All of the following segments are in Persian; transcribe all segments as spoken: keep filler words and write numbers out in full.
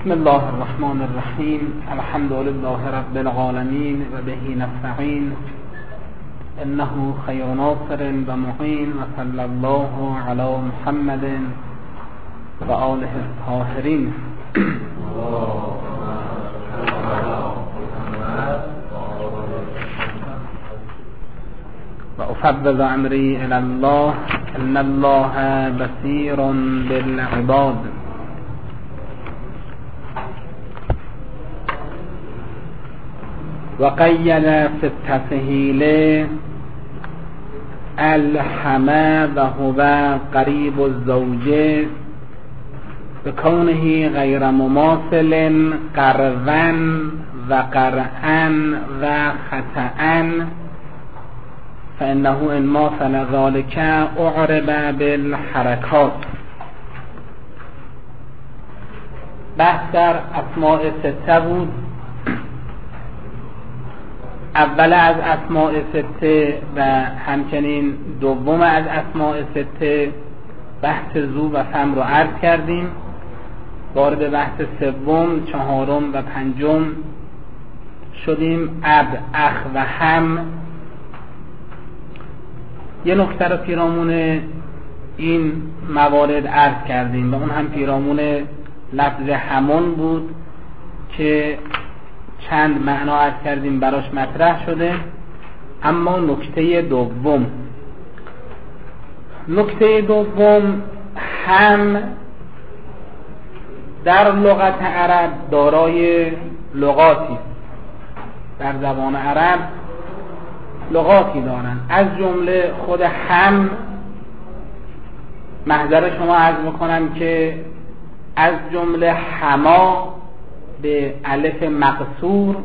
بسم الله الرحمن الرحیم. الحمد لله رب العالمین و بهی نستعین، انه خیر ناصر و معین، و صلی الله علی محمد و آله الطاهرین. و افوض امری الی الله ان الله بصیر بالعباد. و قید فی التسهیل الحمى و هو قریب الزوجه بکونه غیر مماثل قروا و قرعا و خطأ، فانه ان ماثل ذلك اعرب بالحرکات. بحث در اسماء سته بود. اول از اسماء سته و همچنین دوم از اسماء سته بحث ذو و فم رو عرض کردیم. وارد بحث سوم، چهارم و پنجم شدیم. اب، اخ و هم. یه نکته رو پیرامون این موارد عرض کردیم و اون هم پیرامون لفظ همون بود که چند معنا عرض کردیم براش مطرح شده. اما نکته دوم نکته دوم هم در لغت عرب دارای لغاتی، در زبان عرب لغاتی دارن. از جمله خود هم، محضر شما عرض میکنم که از جمله حما به الف مقصور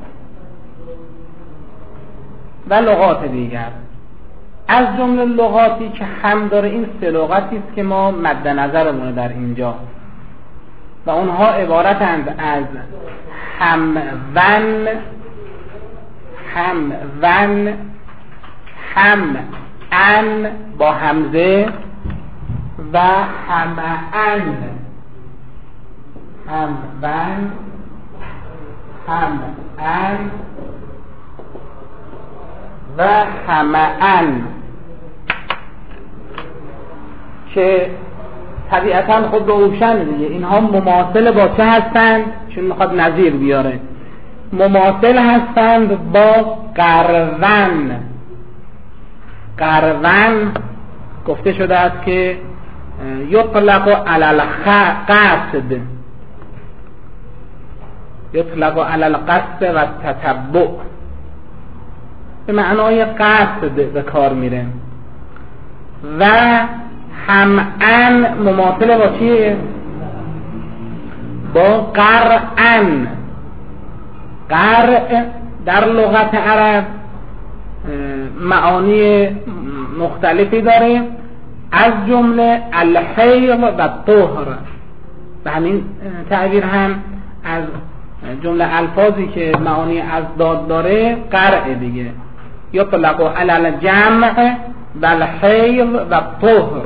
و لغات دیگر. از جمله لغاتی که هم داره این سه لغتی است که ما مد نظرمونه در اینجا و اونها عبارتند از هم ون، هم ون، هم ان با همزه و هم ان. هم ون، هم ان و هم ان که طبیعتا خود روشن دیگه اینها مماثل با چه هستند؟ چون میخواد نظیر بیاره. مماثل هستند با قرون. قرون گفته شده است که یطلق علی القصد، یطلق علی القصد و تتبع، به معنای قصد به کار میره. و همعن مماثل با چیه؟ با قرعن. قرع در لغت عرب معانی مختلفی داره، از جمله الحیض و طهر. و همین تعبیر هم از جمله الفاظی که معانی از داد داره قرع دیگه. یطلق علی الجمع و الحیض و طهر،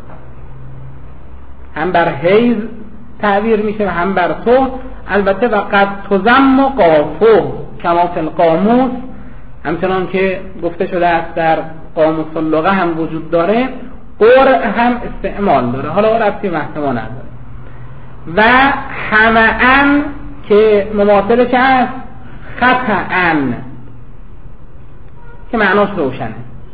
هم بر حیض تعبیر میشه و هم بر طهر. البته وقد تضم قافه کما فی القاموس، همچنان که گفته شده است در قاموس اللغه هم وجود داره. قرع هم استعمال داره، حالا ربطی محتوا نداره. و همعن که مماثل چه است؟ خطعن، که معناش روشنه.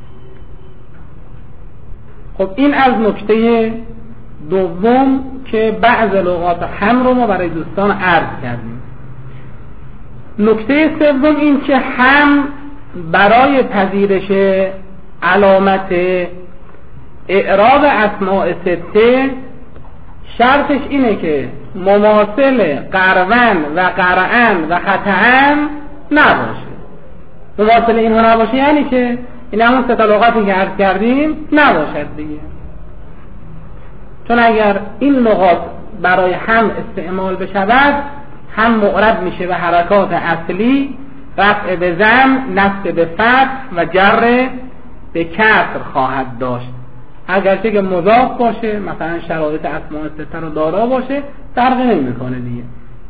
خب این از نکته دوم که بعض لغات هم رو ما برای دوستان عرض کردیم. نکته سوم این که هم برای پذیرش علامت اعراب اسماء سته شرطش اینه که مماثل قرون و قرعن و خطعن نباشه. مماثل اینها نباشه یعنی که این همون سه تا لغاتی که عرض کردیم نباشد دیگه. چون اگر این لغات برای هم استعمال بشود، هم معرب میشه به حرکات اصلی، رفع به ضم، نصب به فتح و جر به کسر خواهد داشت. اگرچه که مضاف باشه، مثلا شرایط اسماء سته رو دارا باشه، فرقی نمیکنه دیگه.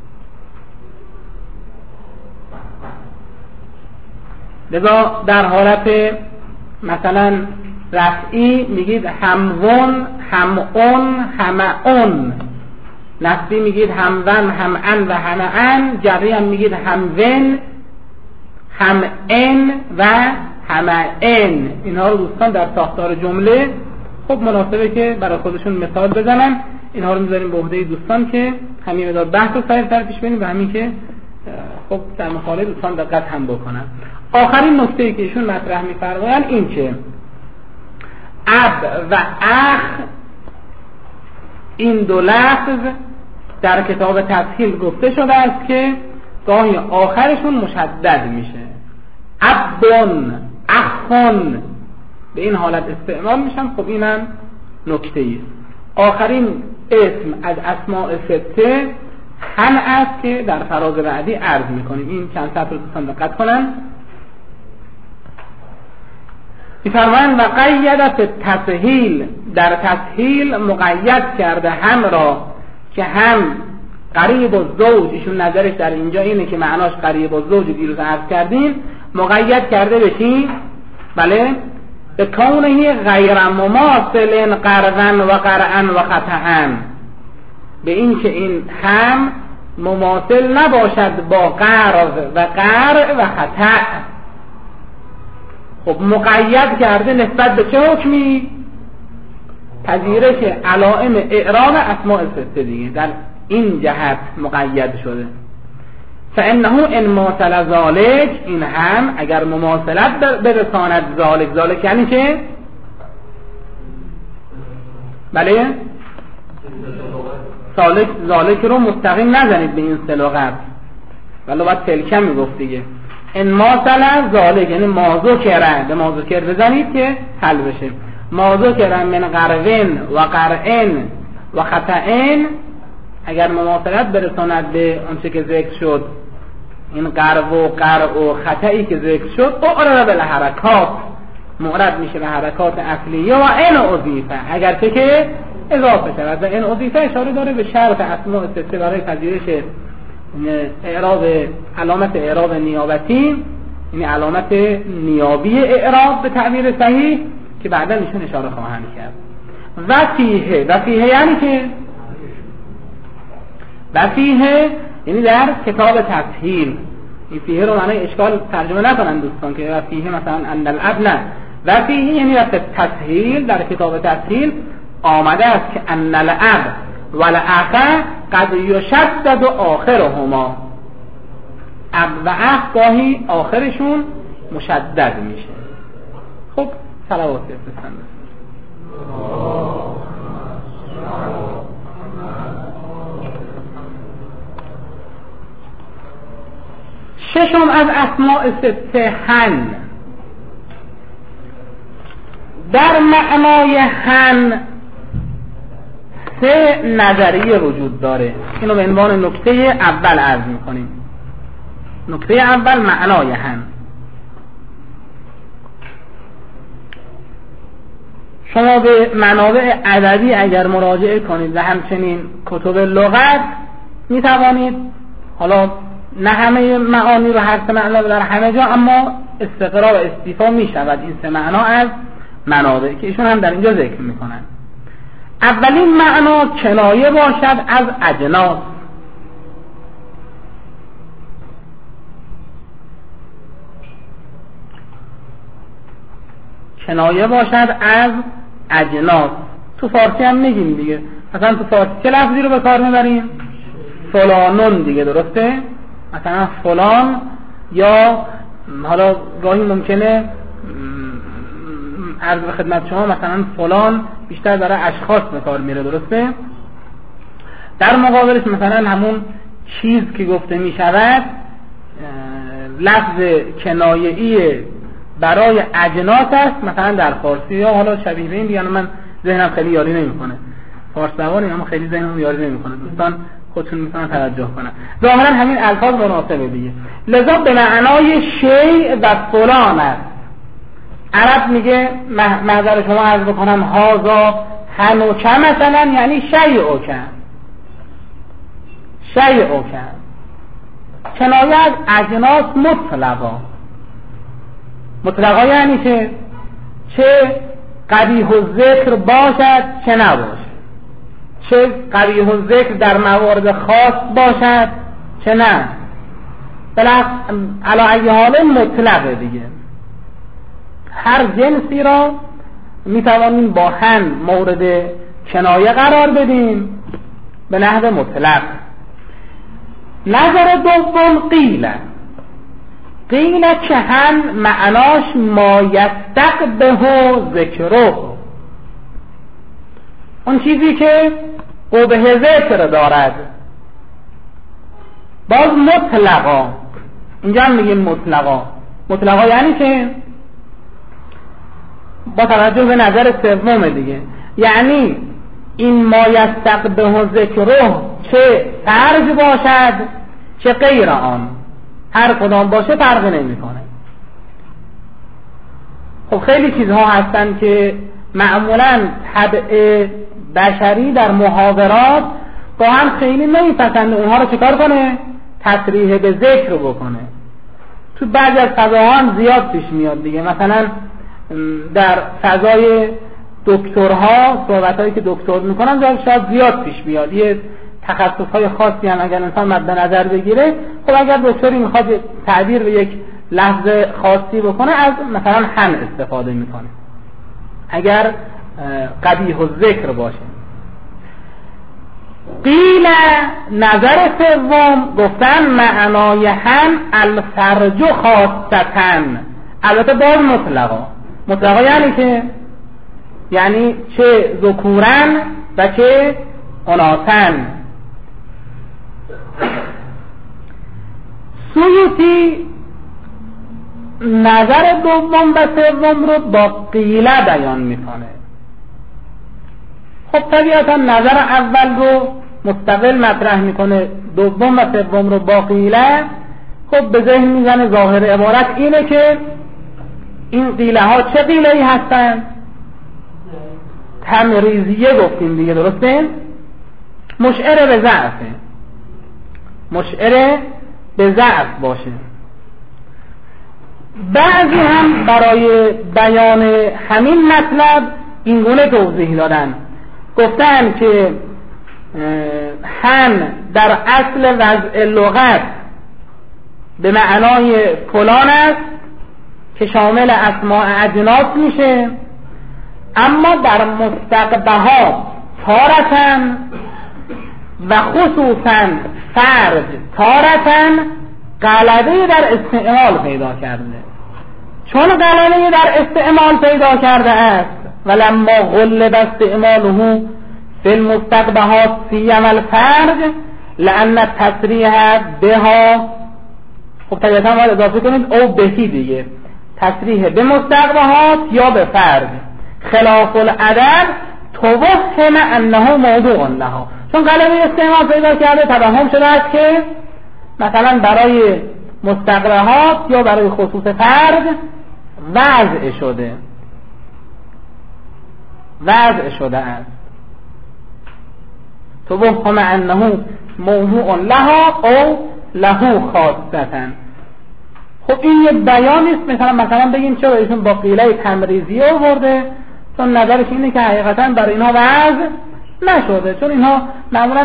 لذا در حالت مثلا رفعی میگید همون، همون، همعون. نصبی میگید همون، همعن و همعن. جری هم میگید همون، همعن و همعن. اینها رو دوستان در ساختار جمله خب مناسبه که برای خودشون مثال بزنن. اینها رو میذاریم به عهده دوستان که همین مقدار بحث رو سریع‌تر پیش بریم و همین که خب در مقاله دوستان دقت هم بکنن. آخرین نکته‌ای که ایشون مطرح می‌فرمایند این که اب و اخ این دو لفظ در کتاب تسهیل گفته شده است که گاهی آخرشون مشدد میشه. ابون، اخون به این حالت استعمال میشن. خب اینم نکته‌ای است. آخرین اسم از اسماء سته هن است که در فراز بعدی عرض میکنیم. این چند سطر رو دوستان دقت کنن. می‌فرمایند و قید فی التسهیل، در تسهیل مقید کرده هم را که هم قریب الزوج، ایشون نظرش در اینجا اینه که معناش قریب الزوج دیروز عرض کردیم، مقید کرده بشی بله به کونه غیر مماثل قرضن و قرعن و خطعن، به این که این هم مماثل نباشد با قرض و قرع و خطع. خب مقید کرده نسبت به چه حکمی؟ پذیرش علائم اعراب اسماء سته دیگه، در این جهت مقید شده. فانه ان ماثل ذالک، این هم اگر مماثلت برساند ذالک، ذالک یعنی که بله ذالک، ذالک رو مستقیم نزنید به این سلوغت ولی باید تلکم میگفت دیگه. ان ماثل ذالک یعنی مازو کرن، به مازو کر بزنید که حل بشه. مازو کرن من قرون و قرعن و خطعن، اگر مماثلت برساند به آنچه که ذکر شد، این قرو و قرع و خطعی که ذکر شد، اعرب بالحرکات، معرب میشه به حرکات اصلیه. و ان اضیفه، اگر چه که اضافه شود. و ان اضیفه اشاره داره به شرط اسماء سته برای پذیرش اعراب، علامت اعراب نیابتی، یعنی علامت نیابی اعراب به تعبیر صحیح که بعدا ایشون اشاره خواهند کرد. و فیه، و فیه یعنی که و فیه یعنی در کتاب تسهیل. این فیه رو معنی اشکال ترجمه نکنن دوستان که و فیه مثلا ان الاب، نه. و فیه یعنی در تسهیل، در کتاب تسهیل آمده است که ان الاب و الاخ قد یشدد آخرهما، اب و اخ گاهی آخرشون مشدد میشه. خب صلوات بفرستند. ششم از اسماء سته هن. در معنای هن سه نظریه وجود داره. اینو به عنوان نکته اول عرض میکنیم. نکته اول معنای هن. شما به منابع ادبی اگر مراجعه کنید و همچنین کتب لغت میتوانید، حالا نه همه معانی رو هر سه معنا در همه جا، اما استقرا و استیفا میشود این سه معنا از منابع که ایشون هم در اینجا ذکر میکنن. اولین معنا کنایه باشد از اجناس. کنایه باشد از اجناس. تو فارسی هم میگیم دیگه، مثلا تو فارسی چه لفظی رو به کار میبریم؟ فلانون دیگه، درسته؟ مثلا فلان، یا حالا گاهی ممکنه عرض به خدمت شما مثلا فلان بیشتر برای اشخاص به کار میره، درسته؟ در مقابلش مثلا همون چیز که گفته میشود لفظ کنایه‌ای برای اجناس است، مثلا در فارسی، یا حالا شبیه به این دیگه. من ذهنم خیلی یاری نمیکنه، فارس زبانی اما خیلی ذهنم یاری نمیکنه، دوستان خودشون میتونن توجه کنن. ظاهرا همین الفاظ مناسبه دیگه. لذا به معنای شیء و فلان است. عرب میگه، معذر شما عرض بکنم، هازا هنوکه مثلا یعنی شیء شیء کنایه از اجناس مطلقا. مطلقا یعنی که چه قبیح الذکر باشد چه نباشد، چه قبیح الذکر در موارد خاص باشد چه نه، بلکه علی ای حال مطلقه دیگه. هر جنسی را میتوانیم با هم مورد کنایه قرار بدیم به نحو مطلق. نظر دوم قیله قیله که هم معناش ما یستقبه ذکره، اون چیزی که قبه ذکر دارد. باز مطلقا، اینجا هم میگیم مطلقا. مطلقا یعنی که با توجه به نظر سوم دیگه، یعنی این ما یستقبه ذکره چه فرج باشد چه غیر آن، هر کدام باشه فرق نمی کنه. خب خیلی چیزها هستن که معمولا طبع بشری در محاورات با هم خیلی نمیپسنده اونها رو چکار کنه؟ تصریح به ذکر بکنه. تو بعضی از فضاها هم زیاد پیش میاد دیگه. مثلا در فضای دکترها صحبتایی که دکتر میکنن شاید زیاد پیش میاد. یه تخصصهای خاصی هم اگر انسان مد نظر بگیره، خب اگر دکتری میخواد تعبیر به یک لفظ خاصی بکنه از مثلا هم استفاده میکنه اگر قبیح الذکر باشه. قیل نظر سوم گفتن معنای هم الفرج خاصتن، البته باز مطلقا. مطلقا یعنی که یعنی چه ذکورن و چه اناثن. سیوطی نظر دوم و سوم رو با قیله بیان میکنه. خب طبیعتا نظر اول رو مستقل مطرح میکنه، دوم و سوم رو با قیله. خب به ذهن میزنه ظاهر عبارت اینه که این قیله ها چه قیله ای هستن؟ تمریزیه گفتیم دیگه، درسته؟ مشعر به ضعفه، مشعر به ضعف باشه. بعضی هم برای بیان همین مطلب این گونه توضیح دادن، گفتن که هم در اصل وضع لغت به معنای فلان است که شامل اسماء اجناس میشه، اما در مستقبحات تارتن و خصوصا فرد تارتن غلبه در استعمال پیدا کرده. چون غلبه در استعمال پیدا کرده است ولما غلب استعماله فی المستقبحات سیم الفرد لأن تصریح بها، خب طبیعتا باید اضافه کنید او بهی دیگه، تصریح به مستقبحات یا به فرد خلاف الادب توهم انه موضوع لها، چون غلبه استعمال پیدا کرده توهم شده است که مثلا برای مستقبحات یا برای خصوص فرد وضع شده وضع شده است. توهم انه موضوع لها او له خاصتا. خب این یه بیان نیست مثلا مثلا بگیم چرا ایشون با قیله تمریزی آورده، چون نظرش اینه که حقیقتا برای اینها وضع نشده، چون اینها معمولا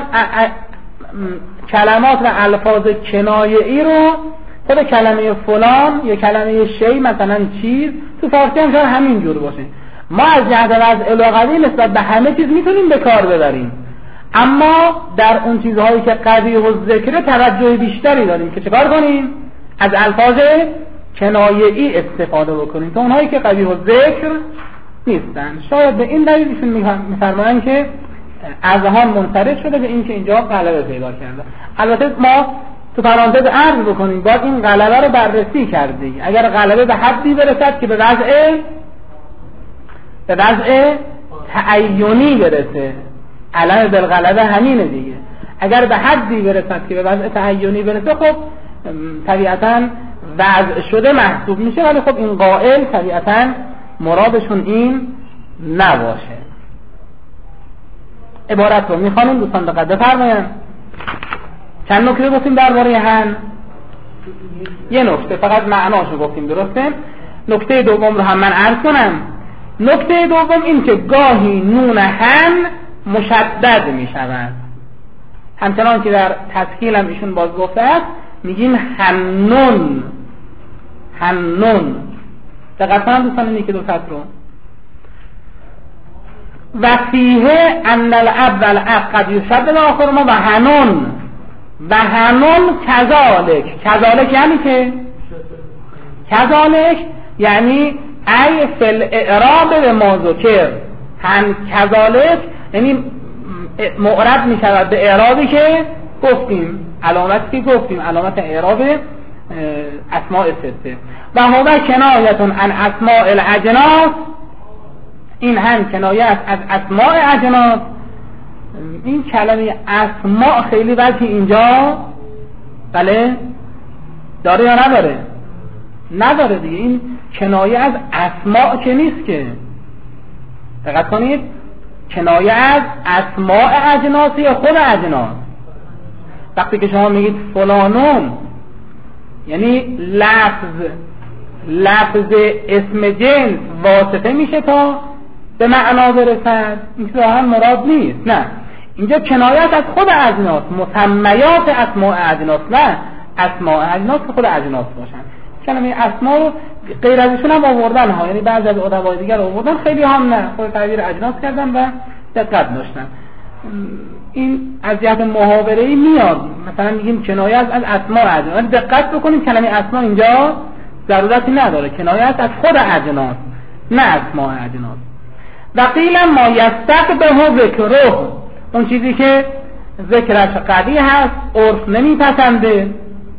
کلمات و الفاظ کنایه‌ای رو خود کلمه فلان یا کلمه شی مثلا چیز تو فارسی هم شاید همین جور باشه. ما از جهت وضع لغوی نسبت به همه چیز میتونیم به کار ببریم، اما در اون چیزهایی که قبیح الذکر توجه بیشتری داریم که چکار کنیم؟ از الفاظ کنایه‌ای استفاده بکنیم تا اونهایی که قبیح الذکر نیستن. شاید به این دلیل ایشون میفرمایند که اذهان منصرف شده به این که اینجا غلبه پیدا کرده. البته ما تو پرانتز عرض بکنیم باید این غلبه رو بررسی کردیم. اگر غلبه به حدی برسد که به وضع به وضع تعینی برسه، علم بالغلبه همینه دیگه، اگر به حدی برسد که به وضع تعینی برسه خب طبیعتاً وضع شده محسوب میشه، ولی خب این قائل طبیعتاً مرادشون این نباشه. عبارت رو میخوانیم دوستان دقت بفرمایید. چند نکته گفتیم درباره هن؟ یه نکته فقط معناشو گفتیم، درسته؟ نکته دوم رو هم من عرض کنم. نکته دوم این که گاهی نون هم مشدد می شود، همچنان که در تسهیل هم ایشون باز گفته است، میگیم هنون هنون. دقیق کنم دوستان این که دو خط رو. و فیه ان الاول قد یشدد آخر ما و هنون و هنون کذالک. کذالک یعنی که کذالک یعنی ای فل اعراب به ما ذکر. هم کذالک یعنی معرب می شود به اعرابی که گفتیم، علامتی که گفتیم، علامت اعراب اسماء سته. و هو کنایتون عن اسماء الاجناس، این هم کنایه است از اسماء اجناس. این کلمه اسماء خیلی وقتی اینجا بله داره یا نداره؟ نداره دیگه. این کنایه از اسماء که نیست که، دقت کنید، کنایه از اسماء اجناس یا خود اجناس. وقتی که شما میگید فلانون یعنی لفظ لفظ اسم جنس واسطه میشه تا به معنا برسد، این که واقعا مراد نیست. نه، اینجا کنایت از خود اجناس، مسمیات اسماء اجناس، نه اسماء اجناس که خود اجناس باشن. کلمه اسماء رو غیر ازشون هم آوردن ها، یعنی بعضی از ادبای دیگر آوردن، خیلی هم نه، خود تعبیر اجناس کردن و دقت داشتن. این از جهت محاوره‌ای میاد، مثلا میگیم کنایه از اسماء اجناس، دقت بکنیم کلمه اسماء اینجا ضرورتی نداره، کنایه از خود اجناس نه اسماء اجناس. و قیل ما یستقبح ذکره، اون چیزی که ذکرش قدی هست عرف نمیپسنده.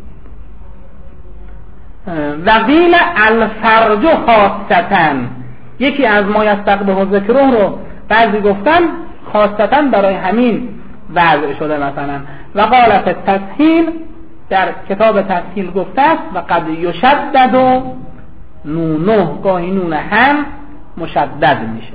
و قیل الفرج خاصتا، یکی از ما یستقبح ذکره رو بعضی گفتن خاصتا برای همین وضع شده مثلا. و قال فی التسهیل، در کتاب تسهیل گفته است و قد یشدد نونه، گاهی نون هم مشدد میشه.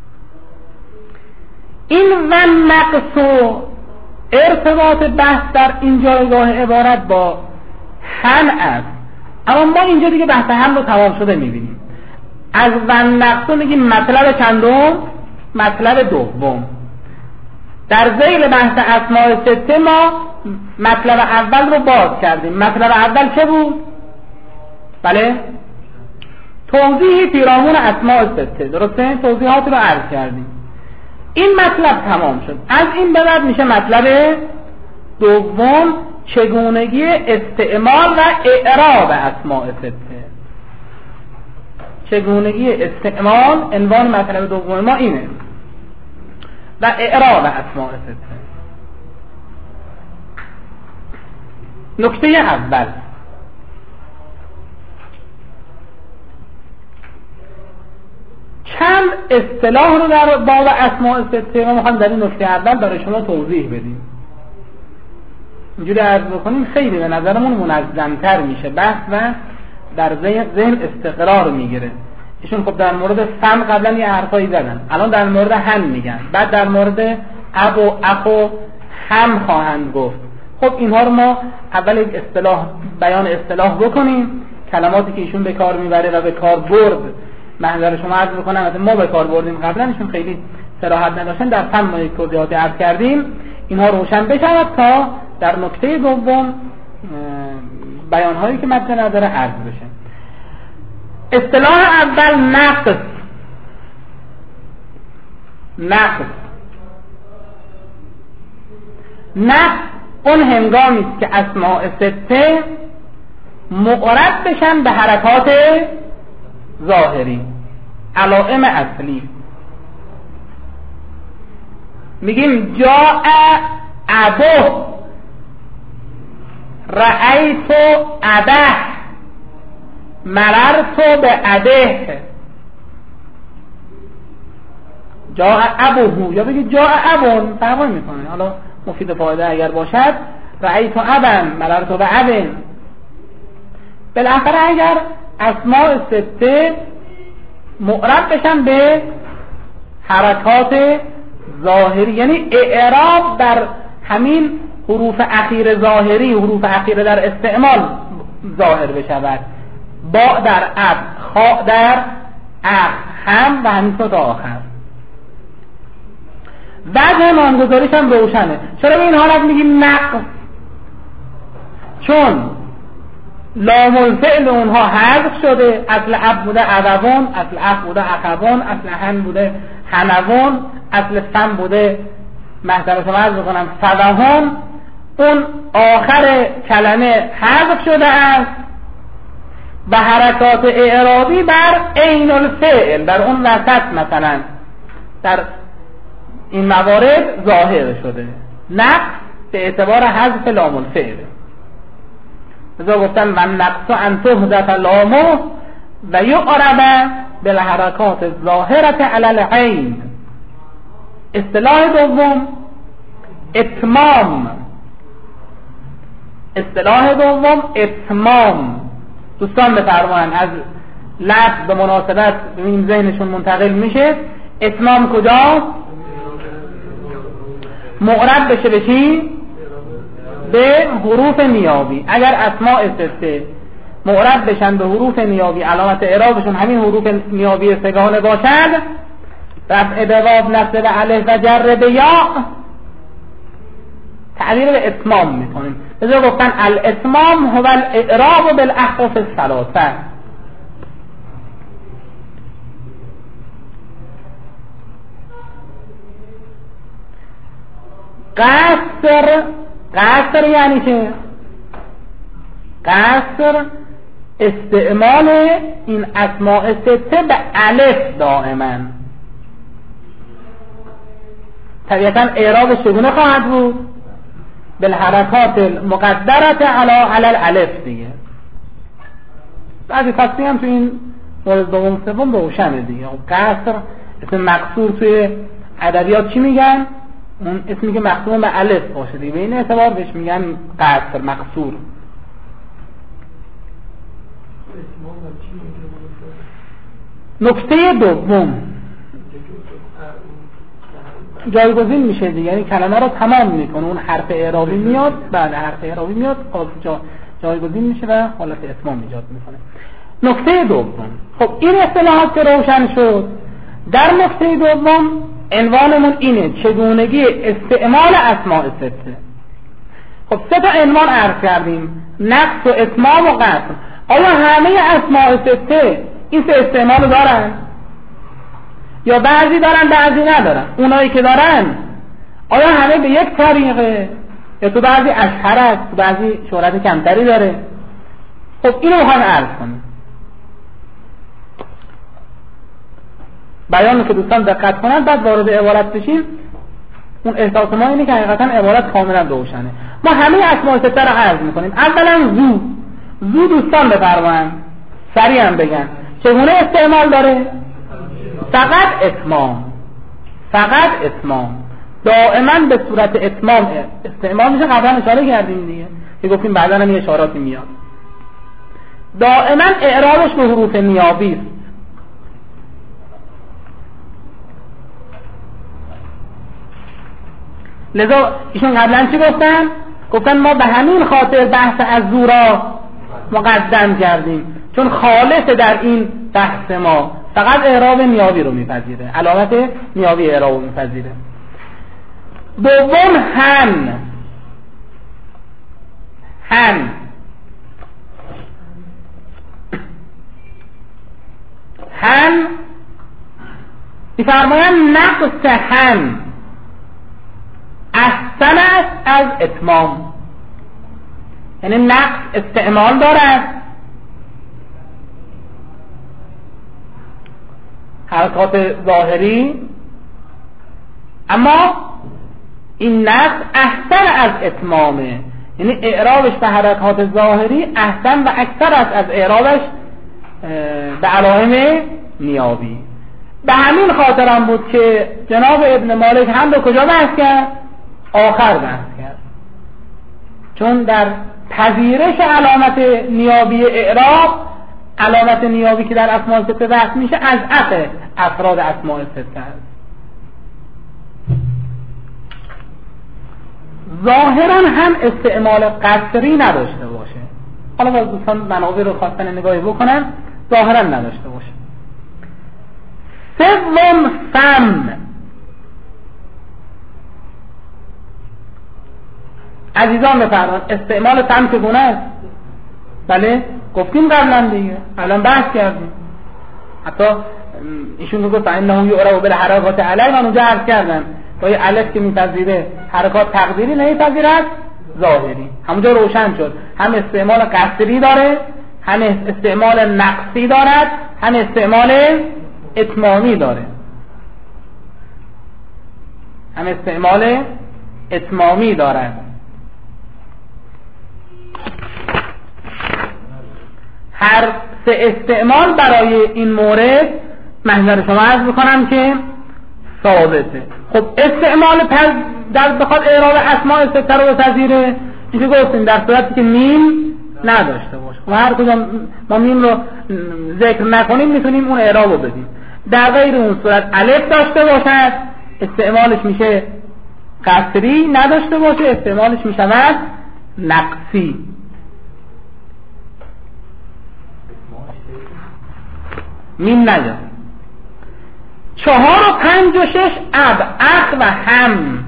این و نقص و ارتباط بحث در این جایگاه عبارت با هم است، اما ما اینجا دیگه بحث هم رو تمام شده میبینیم. از و نقص میگیم مطلب چندم؟ مطلب دوم. در ذیل بحث اسماء سته ما مطلب اول رو باز کردیم. مطلب اول چه بود؟ بله؟ توضیح پیرامون اسماء سته، درسته؟ توضیحات رو عرض کردیم. این مطلب تمام شد. از این به بعد میشه مطلب دوم، چگونگی استعمال و اعراب اسماء سته. چگونگی استعمال عنوان مطلب دوم ما اینه، و اعراب اسماء سته. نکته اول، چند اصطلاح رو در باب اسماء سته ما میخوام در این نکته اول برای شما توضیح بدیم. اینجوری عرض بکنیم خیلی به نظرمون منظم‌تر میشه بحث و در ذهن استقرار میگیره. ایشون خب در مورد سم قبلا یه حرفایی زدن، الان در مورد هم میگن، بعد در مورد اب و اخ و هم خواهند گفت. خب اینها رو ما اول یک اصطلاح بیان اصطلاح بکنیم، کلماتی که ایشون به کار میبره و به کار برد. محضر شما عرض بکنم مثلا ما به کار بردیم قبلا، ایشون خیلی صراحت نداشتن، در فهم ما یک توضیحاتی عرض کردیم، اینها روشن بشود تا در نکته دوم بیانهایی که مد نظر عرض بشه. اصطلاح اول نقص. نقص نقص اون هنگامی است که اسماء سته مقرب بشن به حرکات ظاهری، علائم اصلی. میگیم جاء ابو، رأیت ابه، مررت به ابه. جاء ابوه یا بگید جاء ابون، فرق میکنه. حالا مفید فایده اگر باشد رأیت ابن، مررت به ابن. بالاخره اگر اسماء سته مقرب بشن به حرکات ظاهری، یعنی اعراب در همین حروف اخیر ظاهری، حروف اخیر در استعمال ظاهر بشود، با در اب، خا در اخ، هم و همینطور تا آخر. وجه نامگذاریش هم روشنه. چرا به این حالت میگیم نقص؟ چون لام الفعل اونها حذف شده. اصل اب بوده ابوون، اصل اخ بوده اخوون، اصل هن بوده هنوون، اصل فم بوده محضر شما عرض بکنم فوهون. اون آخر کلمه حذف شده است و حرکات اعرابی بر عین الفعل، در اون وسط مثلا در این موارد ظاهر شده. نقص به اعتبار حذف لام الفعل. لذا گفتن من نقص ان تحذف لامه و یعرب بالحرکات الظاهرة علی العین. اصطلاح دوم اتمام. اصطلاح دوم اتمام. دوستان بفرمایند از لفظ به مناسبت این ذهنشون منتقل میشه. اتمام کجا؟ مقرب بشه به چی؟ به حروف نیابی. اگر اسماء سته مقرب بشن به حروف نیابی، علامت اعرابشون همین حروف نیابی سگانه باشد، رفع به واو، نصب به الف و جر به یا، تعبیر به اتمام میکنیم. لذا گفتن الاتمام هو الاعراب بالاحرف الثلاثه. قصر. قصر یعنی چه؟ قصر استعمال این اسماء سته به الف دائما. طبیعتا اعراب چگونه خواهد بود؟ بالحرکات المقدرة علی علی الالف دیگه. بعضی فصلی هم تو این مورد دوم سوم روشنه دیگه. قصر اسم مقصور توی ادبیات چی میگن؟ اون اسمی که مقصور به الف باشه دیگه، به این اعتبار بهش میگن قصر مقصور. نکته دوم جایگزین میشه دیگه، یعنی کلمه رو تمام میکنه. اون حرف اعرابی میاد، بعد حرف اعرابی میاد جا جایگزین میشه و حالت اتمام ایجاد میکنه. نکته دوم، خب این اصطلاحات که روشن شد، در نکته دوم عنوانمون اینه چگونگی استعمال اسماء سته. خب سه تا عنوان عرض کردیم، نقص و اتمام و قصر. آیا همه اسماء سته این سه استعمال دارن؟ یا بعضی دارن بعضی ندارن؟ اونایی که دارن آیا همه به یک طریقه یا تو بعضی اشهر است، تو بعضی شهرت کمتری داره؟ خب اینو میخوایم عرض کنیم. بیان که دوستان دقت کنن بعد وارد عبارت بشیم. اون احساس ما اینه که حقیقتا عبارت کاملا روشنه. ما همه اسماء سته رو عرض میکنیم. اولا زو. زو دوستان بفرمایند سریع هم بگن چگونه استعمال داره؟ فقط اتمام. فقط اتمام دائما به صورت اتمام استعمال میشه. قبلا اشاره کردیم دیگه که گفتیم بعدا هم یه اشاراتی میاد. دائما اعرابش به حروف نیابی است. لذا ایشون قبلا چی گفتن؟ گفتن ما به همین خاطر بحث از زورا مقدم کردیم، چون خالص در این بحث ما فقط اعراب نیابی رو میپذیره، علامت نیابی اعراب رو میپذیره. دوم هن. هن هن میفرماین نقص هن احسن است از اتمام. یعنی نقص استعمال دارد، حرکات ظاهری، اما این نقص احسن از اتمامه. یعنی اعرابش به حرکات ظاهری احسن و اکثر است از اعرابش به علائم نیابی. به همین خاطر هم بود که جناب ابن مالک هم به کجا بحث کرد؟ آخر بحث کرد، چون در پذیرش علامت نیابی اعراب، علامت نیابی که در اسماء سته بحث میشه از اخ افراد اسماء سته است. ظاهرا هم استعمال قصری نداشته باشه، حالا باز دوستان منابع رو خواستن نگاهی بکنن، ظاهرا نداشته باشه. سوم فم. عزیزان بفرمایید استعمال فم چگونه است؟ بله گفتیم قبلا دیگه، الان بحث کردیم. حتی ایشون میگه فانه یعرف بالحرکات علیه، من اونجا عرض کردم با یه الف که میپذیره حرکات تقدیری نمیپذیرد ظاهری. همونجا روشن شد هم استعمال قصری داره، هم استعمال نقصی دارد، هم استعمال اتمامی داره، هم استعمال اتمامی دارد. هر سه استعمال برای این مورد محضر شما عرض بکنم که ثابته. خب استعمال پس در بخواد اعراب اسماء سته رو بپذیره، اینکه گفتیم در صورتی که میم نداشته باشه. و هر کدوم ما میم رو ذکر نکنیم میتونیم اون اعراب رو بدیم. در غیر اون صورت الف داشته باشد استعمالش میشه قصری، نداشته باشه استعمالش میشود نقصی. میم نجا. چهار و پنج و شش اب، اخ و هم.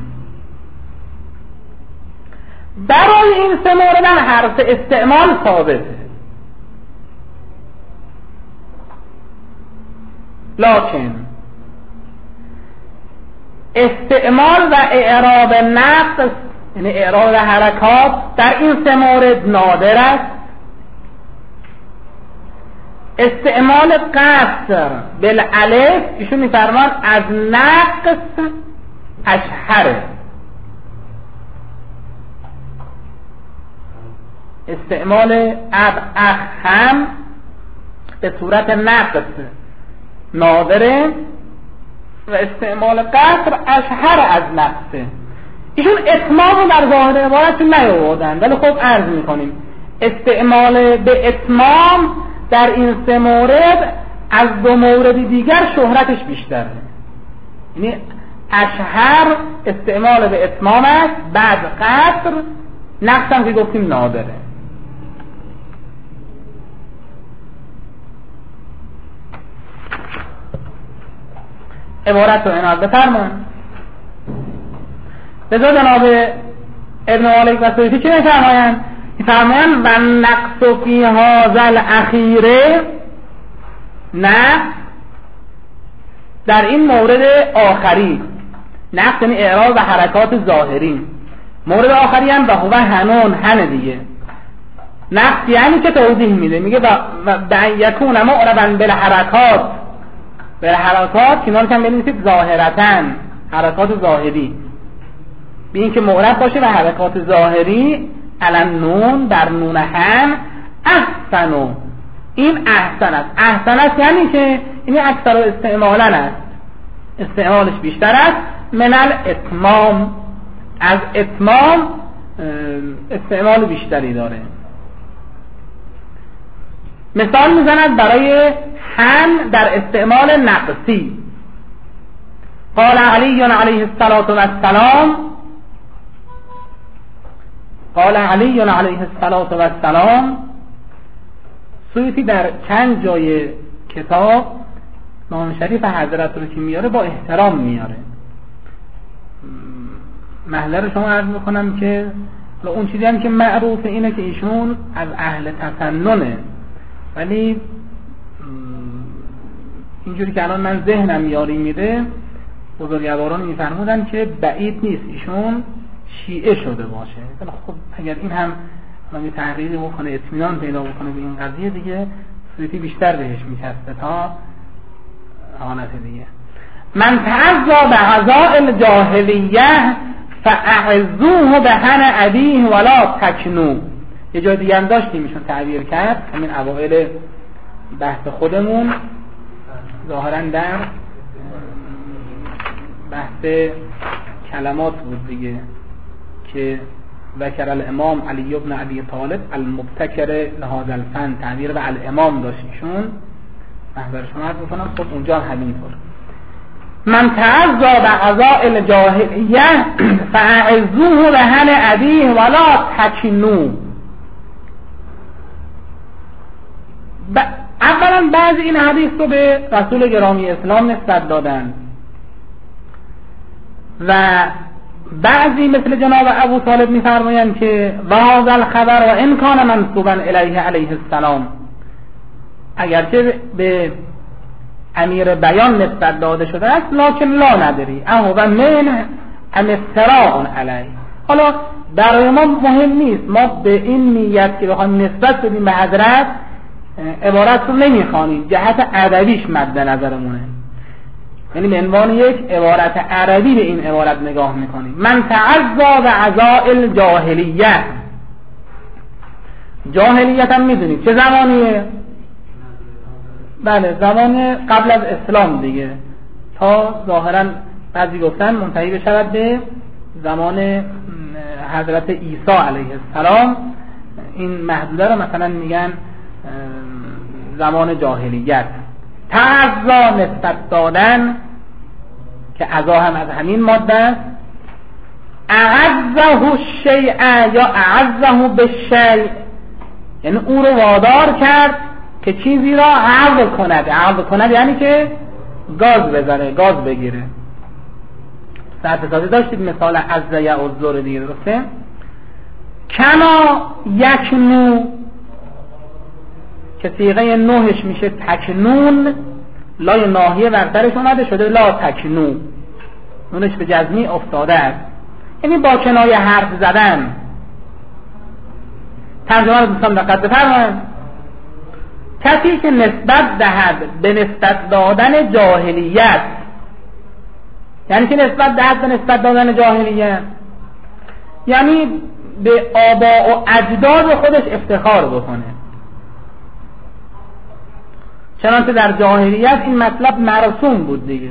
برای این سه مورد هر سه استعمال ثابته، لکن استعمال و اعراب نقص یعنی اعراب حرکات در این سه مورد نادر است. استعمال قصر بالالف ایشون میفرمان از نقص اشهره. استعمال اب اخ هم به صورت نقص نادره و استعمال قصر اشهر از نقصه. ایشون اتمام در ظاهر عبارت نیاوردن، ولی خب عرض میکنیم استعمال به اتمام در این سه مورد از دو مورد دیگر شهرتش بیشتره. یعنی اشهر استعمال به اتمام است، بعد قصر، نقص هم که گفتیم نادره. عبارت رو عنایت بفرمایید. بذار جناب ابن مالک و سیوطی چه میفرمایند؟ میفرمایند و نقص فی هذا الاخیره، نقص در این مورد آخری، نقص یعنی اعراب و حرکات ظاهری. مورد آخری هم و هو هنون هن دیگه. نقص یعنی که توضیح میده، میگه و یکون معربا بالحرکات، بالحرکات کنار کم بنویسید ظاهرتاً، حرکات ظاهری، به این که معرب باشه و حرکات ظاهری علن نون بر نون هم احسنو. این احسن است. احسن است یعنی که این اکثر استعمالا است، استعمالش بیشتر است. من الاتمام، از اتمام استعمال بیشتری داره. مثال میزند برای هم در استعمال نقصی. قال علی علیه السلام، قال علی علیه السلام، سیوطی در چند جای کتاب نام شریف حضرت رو که میاره با احترام میاره. محله رو شما عرض میکنم که اون چیزی هم که معروف اینه که ایشون از اهل تسننه، ولی اینجوری که الان من ذهنم یاری میده بزرگواران میفرمودن که بعید نیست ایشون شیعه شده باشه. خب اگر این هم من تحقیقی بکنه، اطمینان پیدا بکنه به این قضیه، دیگه سیوطی بیشتر بهش میچسته تا حالت دیگه. من تعذا به عزائل جاهلیه فاعزوه به هن ابیه ولا تکنو. یه جای دیگه هم داشتیم ایشون تعبیر کرد، همین اوائل بحث خودمون، ظاهرا در بحث کلمات بود دیگه، که ذکر الامام علی ابن ابی طالب المبتکر لهذا الفن، تعبیر به الامام داشت ایشون. محضر شما عرض میکنم خب اونجا همینطور. من تعذا به عزائل جاهلیه فاعزوه به هن ابیه ولا تکنو. ب... اولا بعضی این حدیث رو به رسول گرامی اسلام نسبت دادن و بعضی مثل جناب ابو طالب می‌فرمایند که وهذا الخبر و ان کان منسوبا الیه علیه السلام، اگرچه به امیر بیان نسبت داده شده است لکن لا ندری اهو و من ام افتراء علیه. حالا برای ما مهم نیست، ما به این نیت که بخوایم نسبت بدیم به حضرت عبارت رو نمیخوانیم، جهت ادبیش مد نظرمونه، یعنی به عنوان یک عبارت عربی به این عبارت نگاه میکنیم. من تعزا و عزائل جاهلیت، جاهلیت هم میدونید چه زمانیه؟ بله زمان قبل از اسلام دیگه، تا ظاهرا بعضی گفتن منتهی بشود به زمان حضرت عیسی علیه السلام. این محدوده رو مثلا میگن زمان جاهلیت. تعزا نسبت دادن که عزا هم از همین ماده است. اعزه الشیء یا اعزه بالشیء، یعنی او رو وادار کرد که چیزی را عرض کند. عرض کند یعنی که گاز بزنه، گاز بگیره. ساعت سازی داشتید مثال عزه یا عزور دیگه، درسته؟ کما یکنو که صیغه نوحش میشه تکنون، لای ناحیه برترش اومده شده لا تکنو، نونش به جزمی افتاده است، یعنی با کنایه حرف زدن. ترجمه رو دوستان دقت بفرمایید. کسی که نسبت دهد به نسبت دادن جاهلیت، یعنی که نسبت دهد به نسبت دادن جاهلیت یعنی به آبا و اجداد خودش افتخار بکنه. چنانچه در جاهلیت این مطلب مرسوم بود دیگه.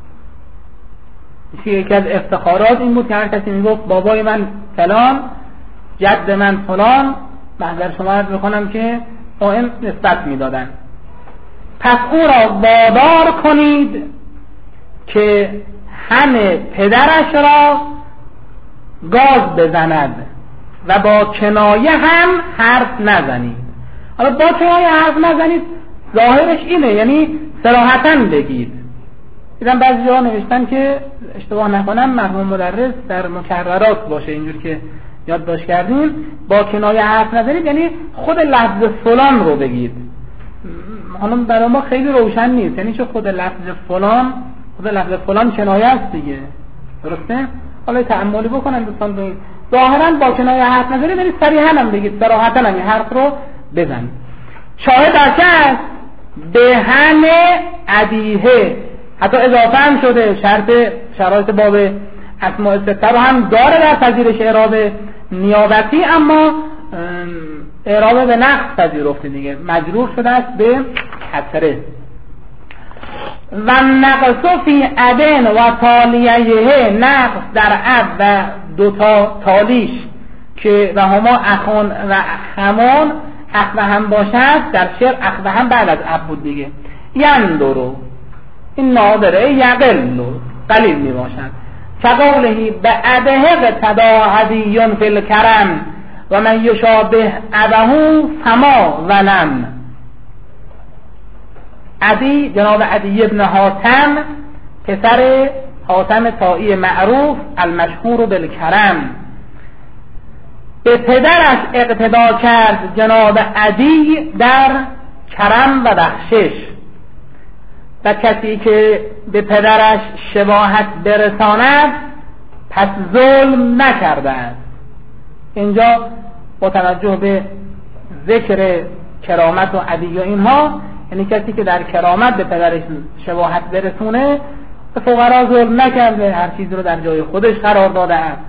یکی از افتخارات این بود که هر کسی میگفت بابای من فلان، جد من فلان، محضر شما عرض بکنم که قائم نسبت میدادن. پس او را وادار کنید که همه پدرش را گاز بزند و با کنایه هم حرف نزنید. حالا با کنایه حرف نزنید ظاهرش اینه، یعنی صراحتاً بگید. دیدم بعضی جاها نوشتن که اشتباه نکنم مرحوم مدرس در مکررات باشه اینجور که یادداشت کردیم، با کنایه حرف نزنید یعنی خود لفظ فلان رو بگید. حالا برای ما خیلی روشن نیست، یعنی چه خود لفظ فلان، خود لفظ فلان کنایه است دیگه، درسته؟ حالا تأملی بکنن دوستان بگید ظاهراً با کنایه حرف نزنید یعنی صریحاً هم بگید، صراحتاً هم این حرف رو بزنید. شاهد در چه است؟ به همه عدیه، حتی اضافه هم شده، شرط شرایط باب اسماء سته رو هم داره در پذیرش اعراب نیابتی، اما اعراب به نقص پذیرفته دیگه، مجرور شده است به کسره. و نقص فی ادن و تالیه، نقص در اب و دوتا تالیش که و هما اخون و همون اخ و هم باشد، در شعر اخ و هم بعد از اب بود دیگه. یندرو این نادره، یقلو قلیل می باشد. فقوله به ادهق تدا عدیون فی الکرم و من یشابه ابهو فما ولم. عدی جناب عدی ابن حاتم، پسر حاتم طائی معروف المشهور بالکرم، به پدرش اقتدا کرد جناب عدی در کرم و بخشش، و کسی که به پدرش شباهت برساند پس ظلم نکرده است. اینجا با توجه به ذکر کرامت و عدی و اینها، یعنی کسی که در کرامت به پدرش شباهت برسونه به فقرا ظلم نکرده، هر چیز رو در جای خودش قرار داده است.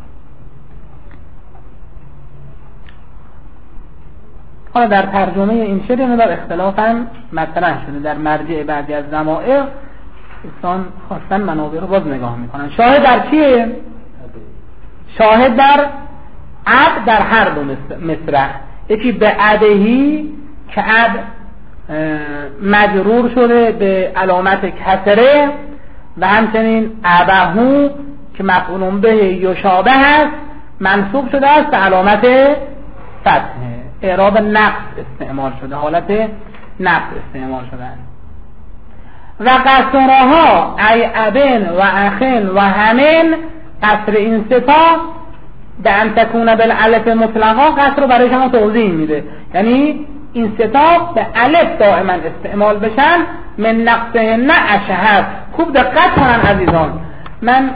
حالا در ترجمه این شعر مدار اختلاف هم مطرح شده در مرجع بعضی از ضمائر، انسان خواستن منابع رو باز نگاه میکنن. شاهد در چیه؟ شاهد در عد در هر دو مصرع، یکی به عدهی که عد مجرور شده به علامت کسره و همچنین ابهو که مفعول به یشابه هست منصوب شده است به علامت فتحه، اعراب نقص استعمال شده، حالت نفس استعمال شدن. و قصرها ای ابن و اخن و همین، قصر این ستا به ان تکون بالالف مطلقا قصر رو برای شما توضیح میده، یعنی این ستا به الف دائما استعمال بشن. من نقصه نه اشهر. خوب دقت کنن عزیزان، من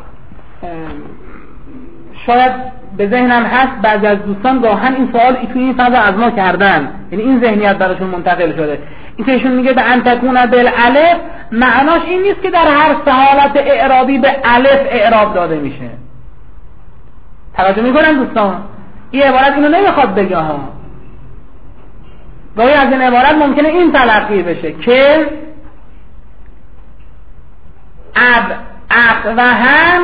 شاید به ذهنم هست بعضی از دوستان گاهن این سوال توی این فضا از ما کردن، یعنی این ذهنیت براشون منتقل شده. این که ایشون میگه به ان تکون بالالف، معناش این نیست که در هر سه حالت اعرابی به الف اعراب داده میشه. توجه میکنن دوستان؟ این عبارت اینو نمیخواد بگه ها. گاهی از این عبارت ممکنه این تلقی بشه که اب اق و هم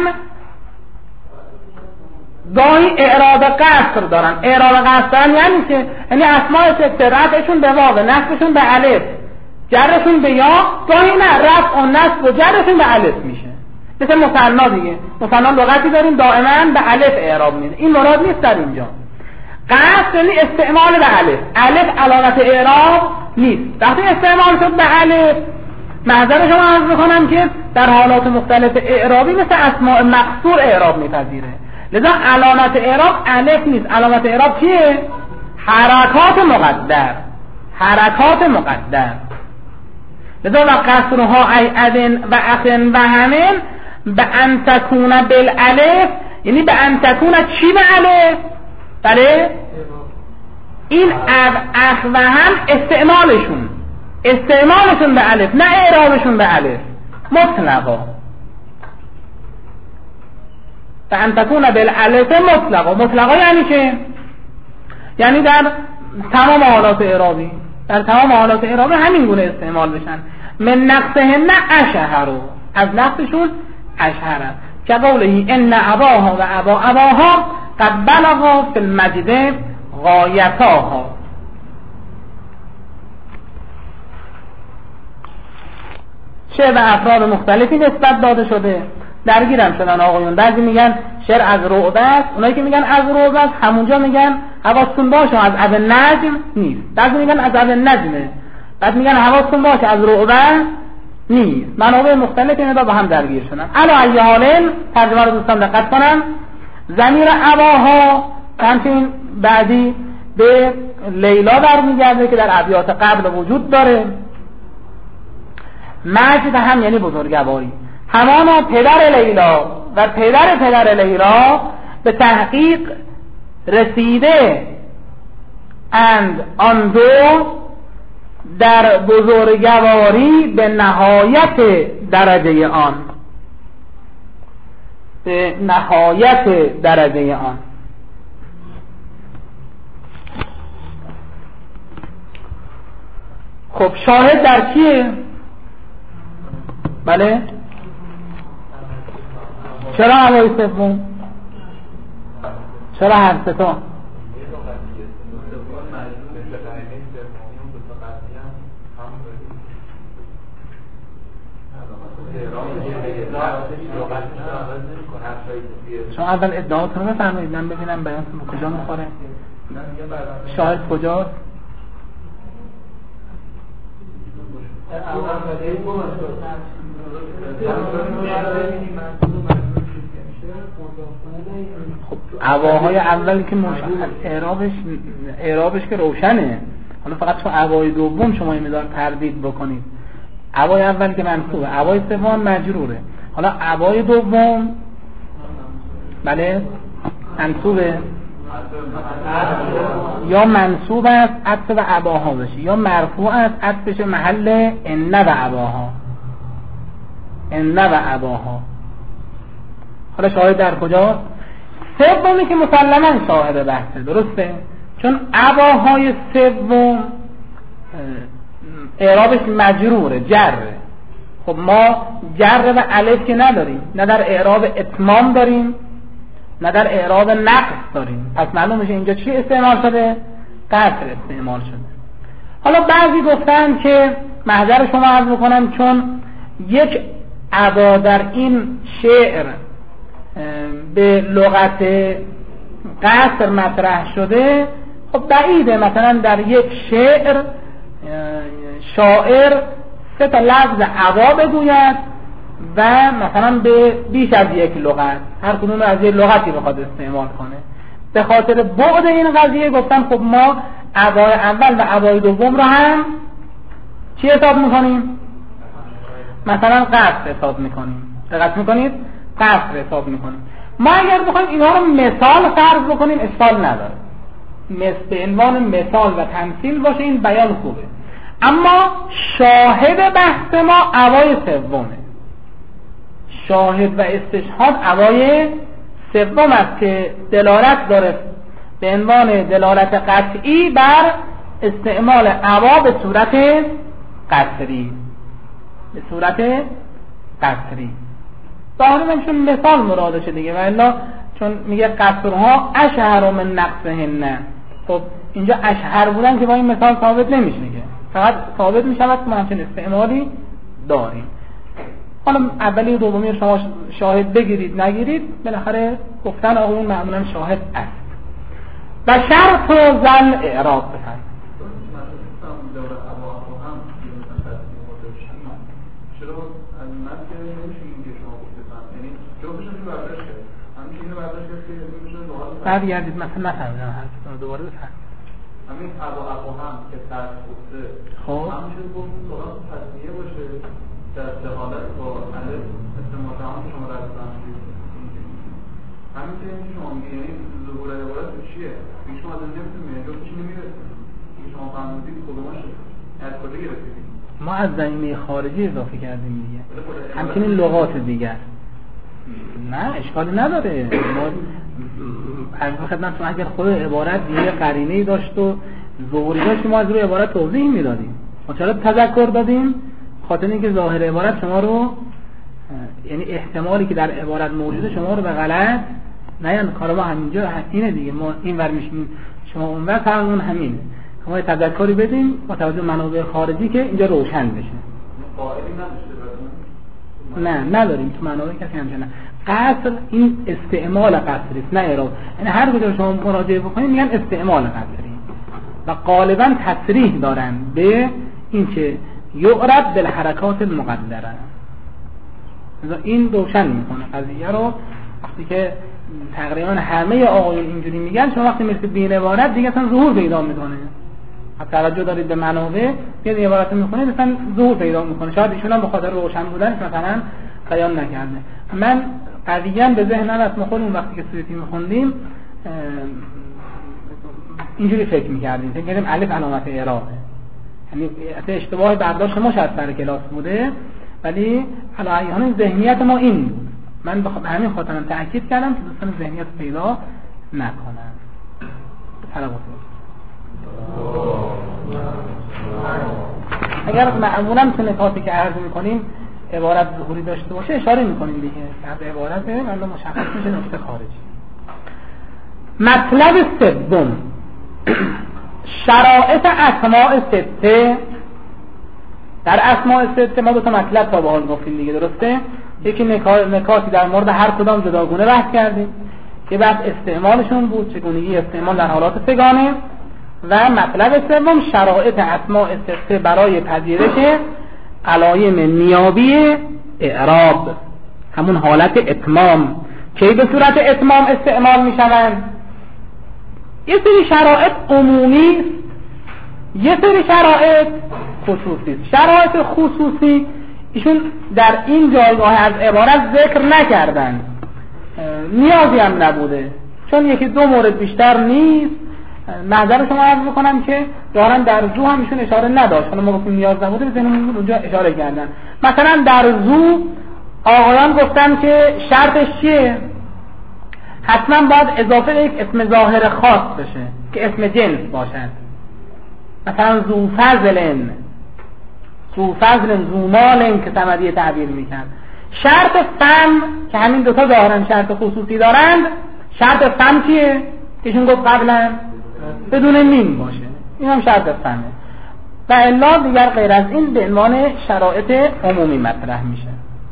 گاهی اعراب قصر دارن. اعراب قصر دارن یعنی که یعنی اسماء سته رفعشون به واو، نصبشون به الف، جرشون به یا، گاهی نه رفع و نصب و جرشون به الف میشه. مثل مثنا دیگه، مثنا لغتی داریم دائما به الف اعراب میده، این مراد نیست در اینجا. قصر یعنی استعمال به الف. الف علامت اعراب نیست. وقتی استعمال شد به الف، محضر شما عرض میکنم که در حالات مختلف اعرابی مثل اسماء مقصور اعراب میپذیره. لذا علامت اعراب الف نیست. علامت اعراب چیه؟ حرکات مقدر. حرکات مقدر. لذا و قصرها ای ابن و اخن و همین به ان تکون بالالف، یعنی به ان تکون چی به الف؟ بله؟ این اب اخ و هم استعمالشون استعمالشون به الف، نه اعرابشون به الف مطلقا. به ان تکون بالالف مطلقا. مطلقا یعنی چه؟ یعنی در تمام حالات اعرابی، در تمام حالات اعرابی همین گونه استعمال بشن. من نقصه نه اشهرو، از نقصشون اشهرن. که قوله ان اباها و ابا اباها قد بلغا فی المجد غایتاها. شعر به افراد مختلفی نسبت داده شده. درگیرم شدن آقایون. بعضی میگن شعر از رعبه است، اونایی که میگن از رعبه است همونجا میگن حواستون باشه از ابو نجم نیست. بعضی میگن از ابو نجمه، بعد میگن حواستون باشه از رعبه نیست. منابع مختلف اینا با هم درگیر شدن. علی ای حال ترجمه رو دوستان دقت کنن. ضمیر اباها همچنین بعدی به لیلا برمیگرده که در ابیات قبل وجود داره. مجد هم یعنی بزرگواری. همانا پدر لیلا و پدر پدر لیلا به تحقیق رسیده اند آن دو در بزرگواری به نهایت درجه آن، به نهایت درجه آن. خب شاهد در چیه؟ بله؟ چرا هوای سوم؟ چرا هر سه تا؟ شما اول ادعاتون رو بفرمایید من ببینم بیانتون به کجا میخوره. شاهد کجاست؟ خب عواهای اولی که مشخص اعرابش اعرابش که روشنه. حالا فقط تو عوای دوم شما این مقدار تردید بکنید. عوای اولی که منصوبه، عوای سوم مجروره. حالا عوای دوم بله منصوبه یا منصوب است عطف و عباها بشه، یا مرفوع است عطفش محل ان و عباها، ان و عباها. حالا شاهد در کجا؟ سومی که مسلما شاهد بحثه، درسته؟ چون عباهای سوم اعرابش مجروره، جره. خب ما جر و الف که نداریم، نه در اعراب اتمام داریم نه در اعراب نقص داریم. پس معلوم میشه اینجا چی استعمال شده؟ قصر استعمال شده. حالا بعضی گفتن که محضر شما عرض بکنم چون یک ادا در این شعر به لغت قصر مطرح شده، خب بعیده مثلا در یک شعر شاعر سه تا لفظ عبا بگوید و مثلا به بیش از یک لغت، هر کدوم از یک لغتی بخواد استعمال کنه. به خاطر بعد این قضیه گفتن خب ما عبای اول و عبای دوم رو هم چی حساب میکنیم؟ مثلا قصر حساب میکنیم. دقت میکنید؟ قصر حساب میکنیم. ما اگر بخوایم اینا رو مثال فرض بکنیم اشکال نداره، به عنوان مثال و تمثیل باشه این بیان خوبه. اما شاهد بحث ما عبای سومه. شاهد و استشهاد عبای سوم است که دلالت داره به عنوان دلالت قطعی بر استعمال عبا به صورت قصری، به صورت قصری. ظاهرا چون مثال مرادشه دیگه، و الا چون میگه قصرها اشهر من نقصهن، خب اینجا اشهر بودن که با این مثال ثابت نمیشه که، فقط ثابت میشود که ما همچین استعمالی داریم. حالا اولی و دومی رو شما شاهد بگیرید نگیرید، بالاخره گفتن آقایون معمولا شاهد است. و شرط و زل اعراب بفرد. بعد گردید مثلا نفهمیدم حرفتون دوباره بفرد. همین ابا ابا هم که ترس گفته خب همیشه گفت سراغ تصمیه باشه در استحالت با علف استعمال هم شما در بزنید همین که این شما میگه یعنی ظهور عبارت چیه؟ این شما از نمیتون میگه جفتش نمیرسید این شما فهمیدید کدومشه از کجا گرفتید؟ ما از زمینه خارجی اضافه کردیم دیگه، همچنین لغات دیگر نه اشکالی نداره. ما از خدمتتون اگر خود عبارت یه قرینه‌ای داشت و ظهوری داشت ما از روی عبارت توضیح میدادیم. ما چرا تذکر دادیم؟ خاطر اینکه ظاهر عبارت شما رو، یعنی احتمالی که در عبارت موجوده شما رو به غلط نه، یعنی کار ما همینجا اینه دیگه، ما این ور میشیم شما اون ور، همون همینه. ما یه تذکری بدیم با توجه به منابع خارجی که اینجا روشن بشه. قائلی نداشته نه نداریم تو منابع کسی همچنان. قصر این استعمال قصری است نه اعراب. یعنی هر کجا شما مراجعه بکنید میگن استعمال قصری و غالبا تصریح دارن به اینکه یعرب بالحرکات المقدره. این روشن میکنه قضیه رو. وقتی که تقریبا همه آقایون اینجوری میگن شما وقتی میرسید به این عبارت دیگه اصلا ظهور پیدا میکنه. توجه دارید به منابع یه عبارت میخونید مثلا ظهور پیدا میکنه. شاید ایشون هم به خاطر روشن بودنش مثلا بیان نکرده. من قضیه به ذهنم از ما خودمون وقتی که سویتی میخوندیم اینجوری فکر میکردیم، فکر کردیم الف علامت اعرابه، یعنی اشتباه برداشت ما شاید سر کلاس بوده، ولی علیه ذهنیت ما این بود. من به همین خاطرم تأکید کردم که دوستان ذهنیت پیدا نکنن. سلام اگر معمولا تو نکاتی که عرض میکنیم عبارت ظهوری داشته باشه اشاره میکنیم دیگه، در عبارت ولی مشخص میشه نکته خارجی. مطلب سوم شرایط اسماء سته. در اسماء سته ما دو تا مطلب تا به حال گفتیم دیگه، درسته؟ یکی نکاتی در مورد هر کدام جداگونه بحث کردیم که بحث استعمالشون بود، چگونگی استعمال در حالات سگانه، و مطلب سوم شرایط اسماء سته برای پذیرش علایم نیابی اعراب، همون حالت اتمام که به صورت اتمام استعمال می شوند. یه سری شرایط عمومی، یه سری شرایط خصوصی. شرایط خصوصی ایشون در این جایگاه از عبارت ذکر نکردن، نیازی هم نبوده، چون یکی دو مورد بیشتر نیست. نظر شما عرض بکنم که دارن در زو هم ایشون اشاره نداشت، حالا ما گفتیم نیاز نبوده بزنیم اونجا اشاره کردن. مثلا در زو آقایان گفتن که شرطش چیه؟ حتما باید اضافه یک اسم ظاهر خاص بشه که اسم جنس باشد. مثلا زو فضلن، زو فضلن، زو مالن که صمدی تعبیر میکن. شرط فم که همین دوتا ظاهرن شرط خصوصی دارند، شرط فم چیه؟ کهشون گفت قبلا بدون میم باشه، این هم شرط فهمه. و الا دیگر غیر از این به عنوان شرایط عمومی مطرح میشه.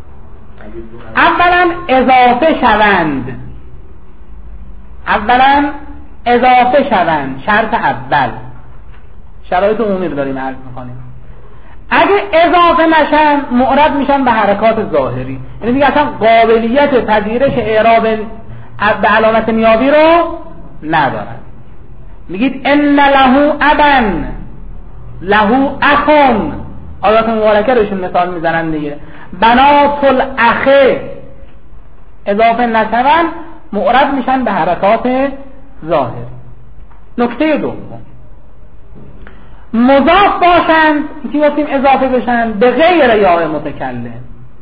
اولا اضافه شوند، اولا اضافه شوند، شرط اول. شرایط عمومی رو داریم عرض می‌کنیم. اگه اضافه نشن معرب میشن به حرکات ظاهری، یعنی دیگه اصلا قابلیت پذیرش اعراب به علامت نیابی رو ندارن. میگید ان له ابا له اخون، آیات مبارکه روشون مثال میزنن دیگه. بنات الاخ اضافه نشون معرب میشن به حرکات ظاهری. نکته دوم، مضاف باشند که گفتیم اضافه بشن به غیر یاء متکلم،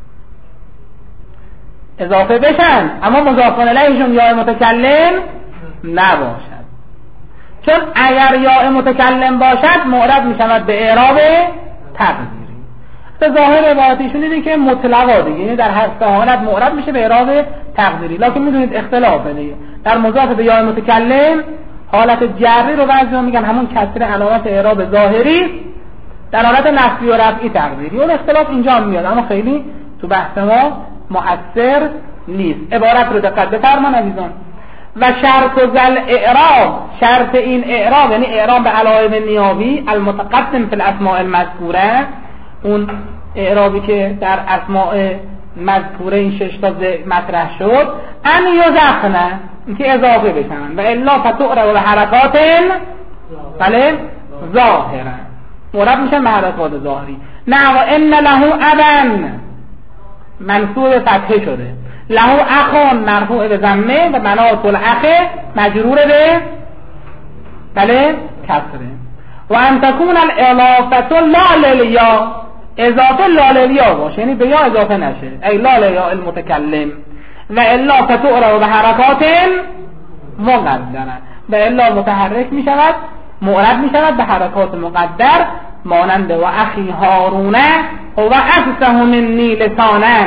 اضافه بشن اما مضاف الیهشون یاء متکلم نباشد، چون اگر یاء متکلم باشد معرب میشود به اعراب تقدیری. به ظاهر عبارتشون اینه که مطلقا دیگه، یعنی در هر سه حالت معرب میشه به اعراب تقدیری. لکن میدونید اختلافه دیگه، در مضاف به یاء متکلم حالت جری رو بعضی‌ها میگن همون کسر علامت اعراب ظاهری، در حالت نصبی و رفعی تقدیری. اون اختلاف اینجا هم میاد اما خیلی تو بحث ما مؤثر نیست. عبارت رو دقت بفرمایید عزیزان. و شرط زل اعراب، شرط این اعراب یعنی اعراب به علائم نیابی المتقدم فی الاسماء المذکوره، اون اعرابی که در اسماء مذکوره این شش تا مطرح شد، ان یضافن که اضافه بشن و الا فتعرب به حرکات بله ظاهرا، معرب میشن به حرکات ظاهری. نه و ان له ابا منصوب فتحه شده، له اخون مرفوع به ضمه و بنات الاخ مجرور به بله کسره. و ان تكون الاضافه لا للیا، اضافه لا للیا باشه یعنی به یا اضافه نشه، ای لا لیا المتکلم، و الا فتعرب به حرکات مقدره، و الا متحرک می شود معرب می شود به حرکات مقدر، مانند و اخی هارونه و افصح منی لسانا.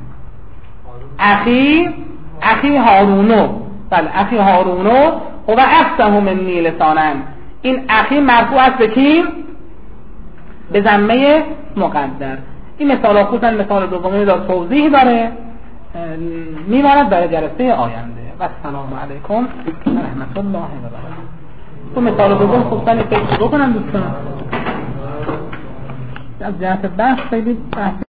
اخی اخی هارونو، بله اخی هارونو و افصح منی لسانا، این اخی مرفوع است به کی؟ به ضمه مقدر. این مثال خصوصا مثال دومی داره توضیح داره، میماند برای جلسه آینده. و السلام علیکم و رحمت الله و برکاته. تو مثال دوم خصوصا فکر بکنم دوستان، از جهت بحث خیلی بحث